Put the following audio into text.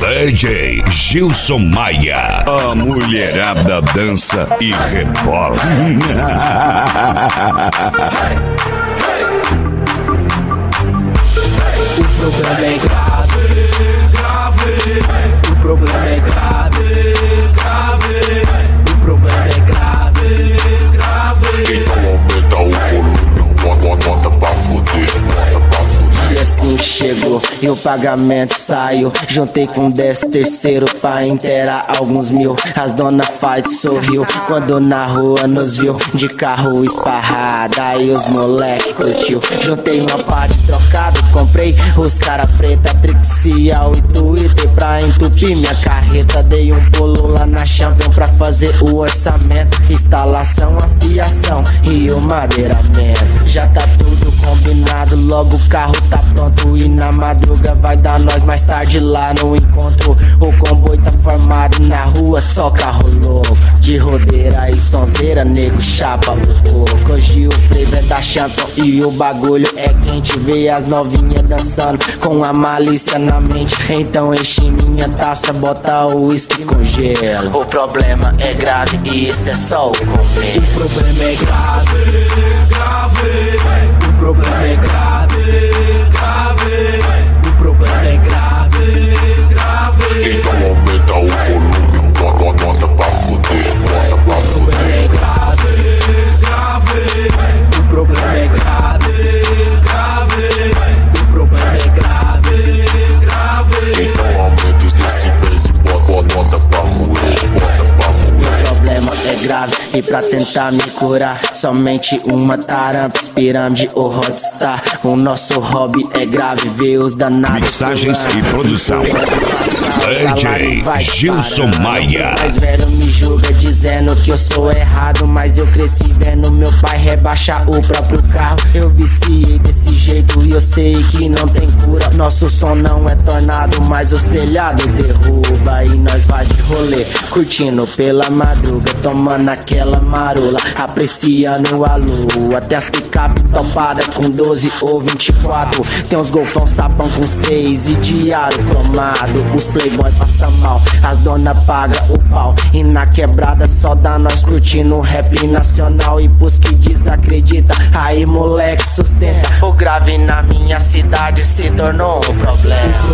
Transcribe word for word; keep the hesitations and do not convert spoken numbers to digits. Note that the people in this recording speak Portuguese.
D J Gilson Maia. A mulherada dança e rebola. O problema é grave, grave. O problema é grave, grave. O problema é grave, grave. Então aumenta o volume, bota, bota pra fuder, bota pra fuder. E assim que chegou e o pagamento saiu, juntei com dez terceiro pra inteirar alguns mil. As dona fight sorriu quando na rua nos viu de carro esparrada, aí os moleque curtiu. Juntei uma pá de trocado, comprei os cara preta, Trixial e Twitter pra entupir minha carreta. Dei um pulo lá na Champion pra fazer o orçamento, instalação, afiação e o madeiramento. Já tá tudo combinado, logo o carro tá pronto e na madruga vai dar nós mais tarde lá no encontro. O comboio tá formado na rua, só carro louco, de rodeira e sonzeira, nego chapa o coco. Hoje o frevo é da Champion e o bagulho é quente, vê as novinhas dançando com a malícia na mente. Então enche minha taça, bota o uísque com gelo. O problema é grave e isso é só o começo. O problema é grave, grave. O problema é grave, grave. O problema é grave, grave. Então aumenta o volume, bota, bota pra fuder, bota pra fuder. O problema é grave, grave. O problema é grave, grave. O problema é grave, grave. Então aumenta os decibéis e bota, bota pra roer, bota pra roer. O problema é grave e pra tentar me curar, somente uma tarampas, pirâmide ou rockstar. O nosso hobby é grave, ver os danados. Mixagens e produção. D J Gilson Maia. Mais velho me julga dizendo que eu sou errado, mas eu cresci vendo meu pai rebaixar o próprio carro. Eu viciei desse jeito e eu sei que não tem cura. Nosso som não é tornado, mas os telhados derruba. E nós vai de rolê, curtindo pela madruga, tomando aquela marula, apreciando a lua. Até as picape topada com doze ou vinte e quatro. Tem uns golfão sapão com seis e diário cromado. Os playboy passa mal, as dona paga o pau. E na quebrada só dá nós curtindo rap nacional. E pros que desacredita, aí moleque sustenta. O grave na minha cidade se tornou um problema.